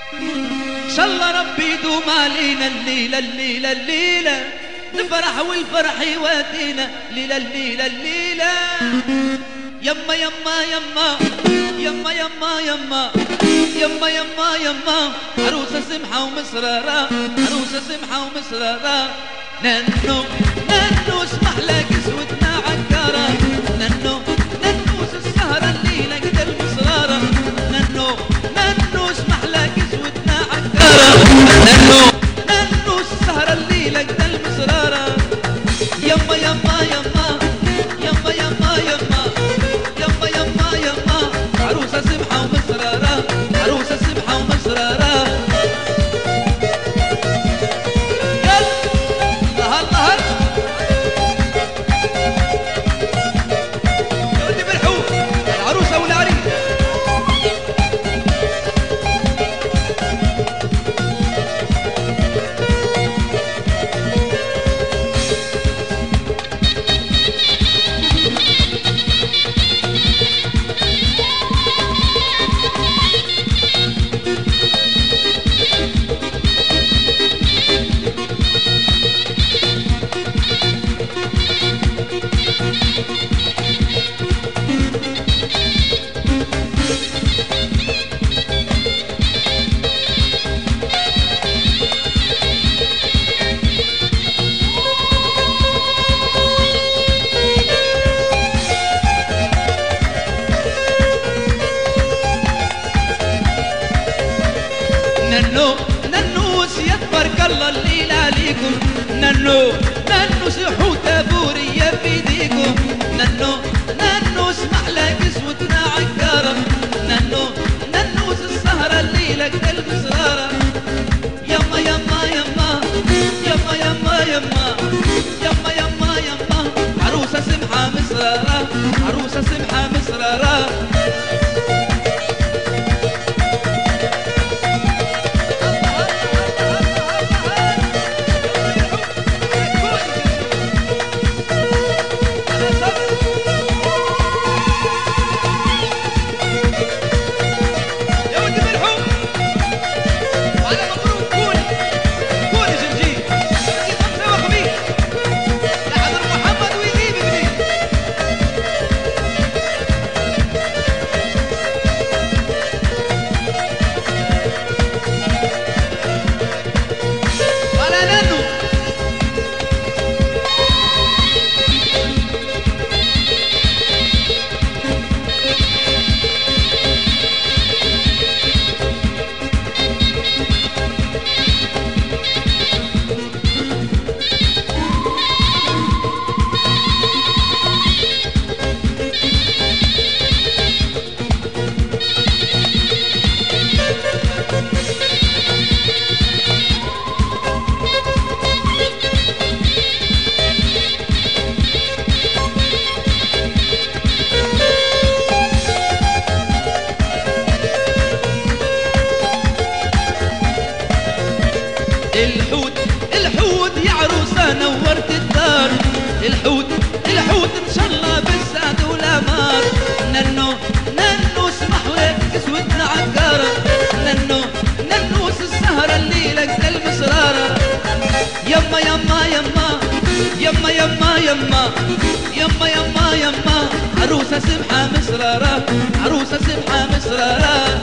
إن شاء الله ربي يدوم علينا الليلة الليلة الليلة، نفرح والفرح يواتينا ليلة الليلة الليلة. يما يما يما يما يما يما يما يما يما عروسة سمحة ومسرارة، عروسة سمحة ومسرارة. ننو ننو اسمح لك سودنا عكارة، ننو ننو السهرة الليلة قد المسرارة. ننو ننو اسمح لك سودنا عكارة، ننو ننو السهرة الليلة قد المسرارة. يما يما يما يما يما يما يما يما يما عروسة سمحة ومسرارة، عروسة سمحة ومسرارة. ننو ننو سيد بارك الله الليل عليكم، ننو ننو سحوت بورية في ايديكم. ننو ننو اسمح لك سودنا عكارة، ننو ننو السهرة الليلة قد المسرارة. يما يما يما يما يما يما يما يما يما عروسة سمحة مسرارة، عروسة سمحة مسرارة. الحوت الحوت يا عروسة نورت الدار، الحوت الحوت ان شاء الله بالسعد والامار. ننو ننو اسمح لك سودنا عكارة، ننو ننو السهرة الليلة قد المسرارة. يما يما يما يما يما يما يما يما يما عروسة سمحة مسرارة، عروسة سمحة مسرارة.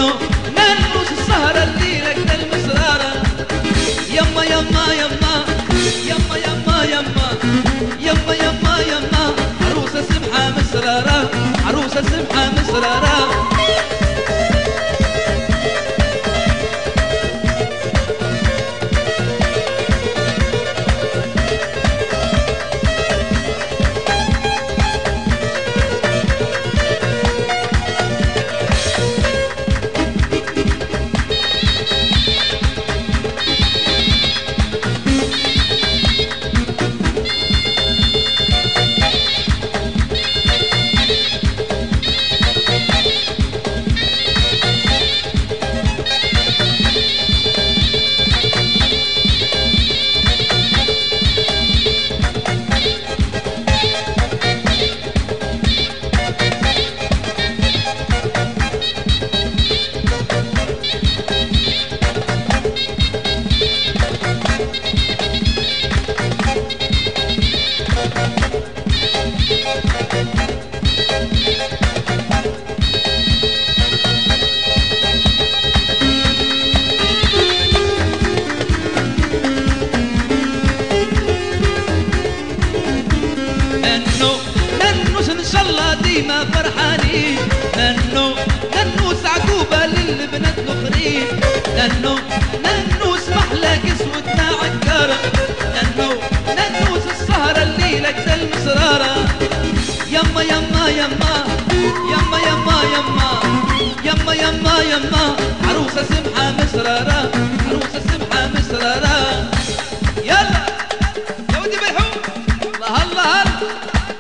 ننو ننوس السهرة الليلة كده المسرارة. يما يما يما يما يما يما يما يما يما عروسة سمحة مسرارة، عروسة سمحة مسرارة. ديما فرحانين ننو ننوس عقوبة للبنات الاخرين. ننو ننوس محلى قسوتنا عكارة. ننو ننوس السهرة الليلة كده المسرارة. يما يما يما يما يما يما يما يما يما عروسة سمحة مسرارة، عروسة سمحة مسرارة. يلا يا ودي بالحب الله الله الله.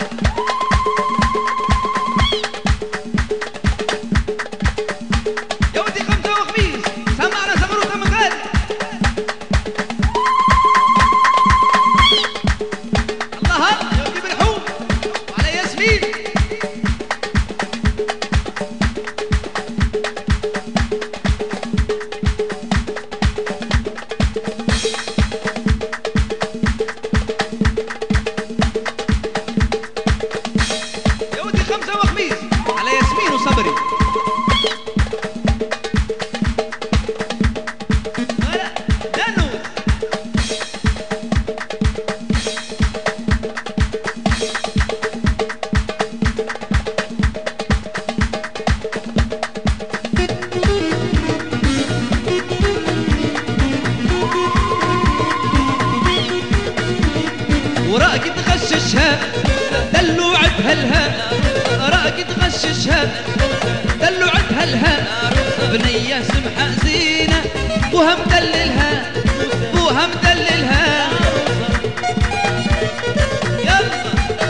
وراقد غششها دلوعتها لها، راقد غششها دلوعتها لها. بنية سمحة زينة بوها مدللها، بوها مدللها. يلا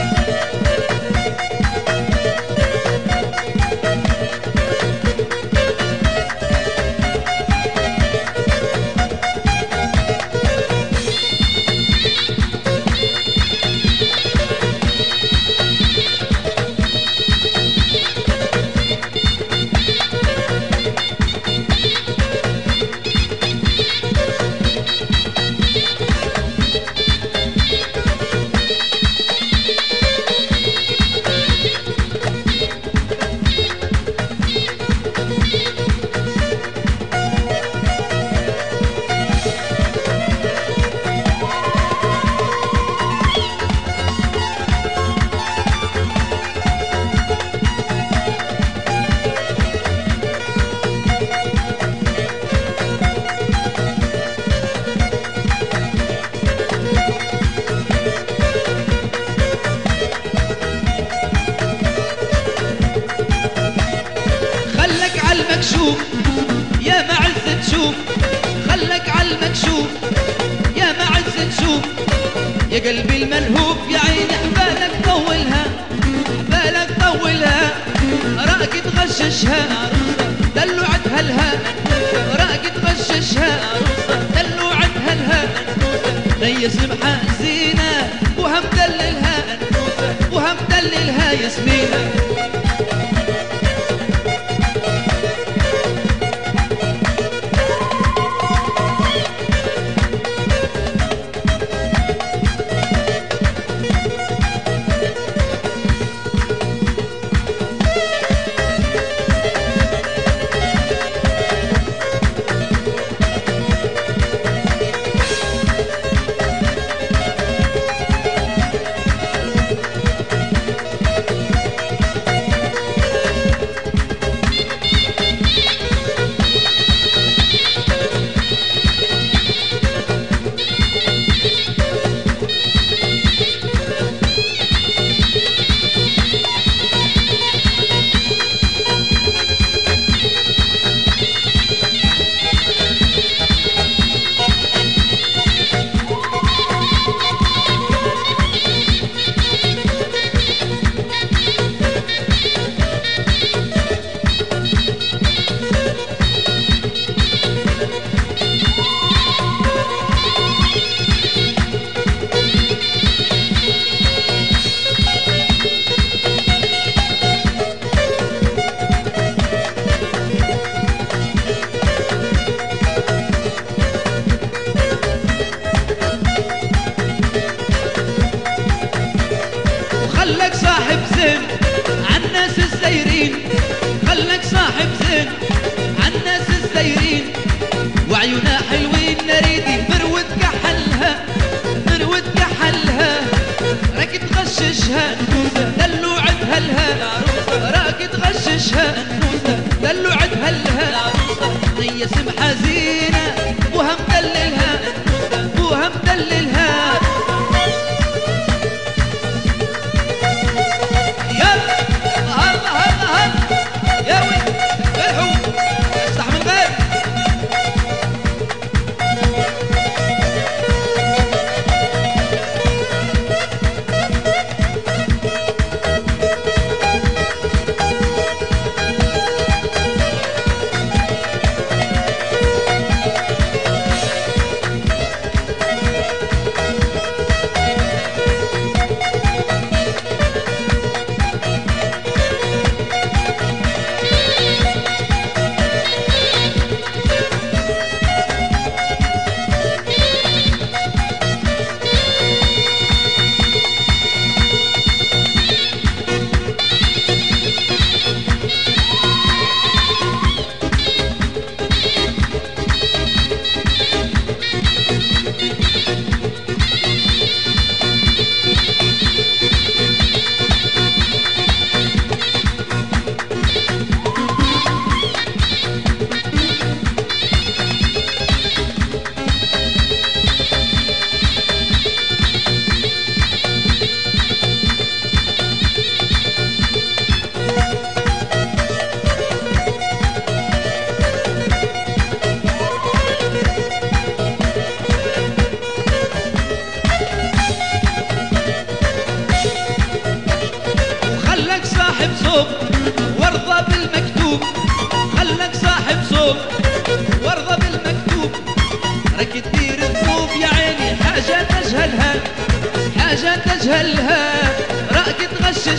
المكشوف يا معز تشوف، خلك عالمكشوف يا معز تشوف. يا قلبي الملهوف يا عيني حبالك طولها، حبالك طولها. راقد غششها دلوعتها لها، راقد غششها دلوعتها لها. هي سمحة زينة وها مدللها، وها مدللها ياسمينة.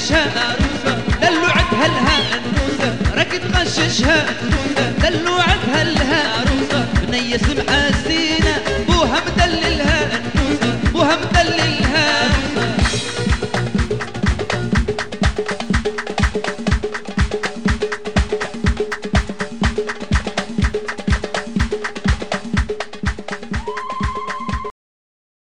تغششها دلوعتها لها راك تغششها دلوعتها لها بنية سمحة